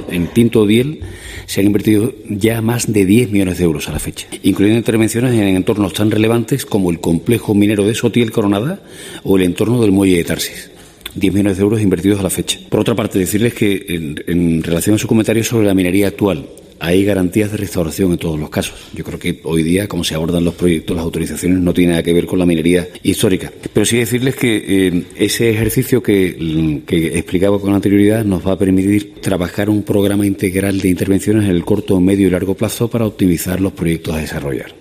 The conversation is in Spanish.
en Tinto Diel se han invertido ya más de 10 millones de euros a la fecha, incluyendo intervenciones en entornos tan relevantes como el complejo minero de Sotiel Coronada o el entorno del muelle de Tarsis. 10 millones de euros invertidos a la fecha. Por otra parte, decirles que en relación a su comentario sobre la minería actual, hay garantías de restauración en todos los casos. Yo creo que hoy día, como se abordan los proyectos, las autorizaciones no tienen nada que ver con la minería histórica. Pero sí decirles que ese ejercicio que explicaba con anterioridad nos va a permitir trabajar un programa integral de intervenciones en el corto, medio y largo plazo para optimizar los proyectos a desarrollar.